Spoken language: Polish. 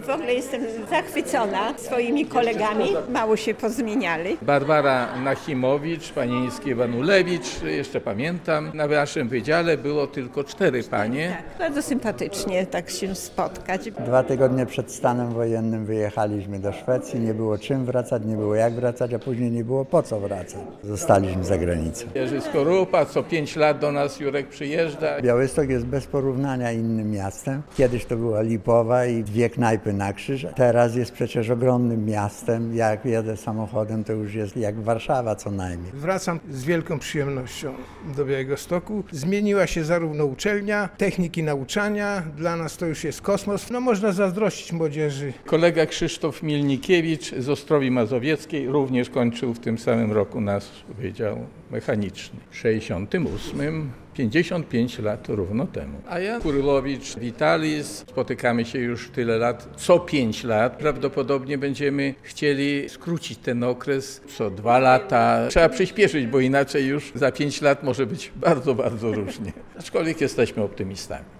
W ogóle jestem zachwycona swoimi kolegami, mało się pozmieniali. Barbara Nachimowicz, pani Nickiewicz, jeszcze pamiętam. Na naszym wydziale było tylko 4 panie. Tak, bardzo sympatycznie tak się spotkać. 2 tygodnie przed stanem wojennym wyjechaliśmy do Szwecji, nie było czym wracać, nie było jak wracać, a później nie było po co wracać. Zostaliśmy za granicą. Jerzy Skorupa, co 5 lat do nas Jurek przyjeżdża. Białystok jest bez porównania innym miastem. Kiedyś to była Lipowa i 2 knajpy na krzyż. Teraz jest przecież ogromnym miastem. Jak jedę samochodem, to już jest jak Warszawa co najmniej. Wracam z wielką przyjemnością do Białegostoku. Zmieniła się zarówno uczelnia, techniki nauczania. Dla nas to już jest kosmos. Można zazdrościć młodzieży. Kolega Krzysztof Milnikiewicz z Ostrowi Mazowieckiej również kończył w tym samym roku nasz Wydział Mechaniczny. W 68, 55 lat równo temu. A ja, Kurylowicz Witalis, spotykamy się już tyle lat, co 5 lat. Prawdopodobnie będziemy chcieli skrócić ten okres co 2 lata. Trzeba przyspieszyć, bo inaczej już za 5 lat może być bardzo, bardzo różnie. Aczkolwiek jesteśmy optymistami.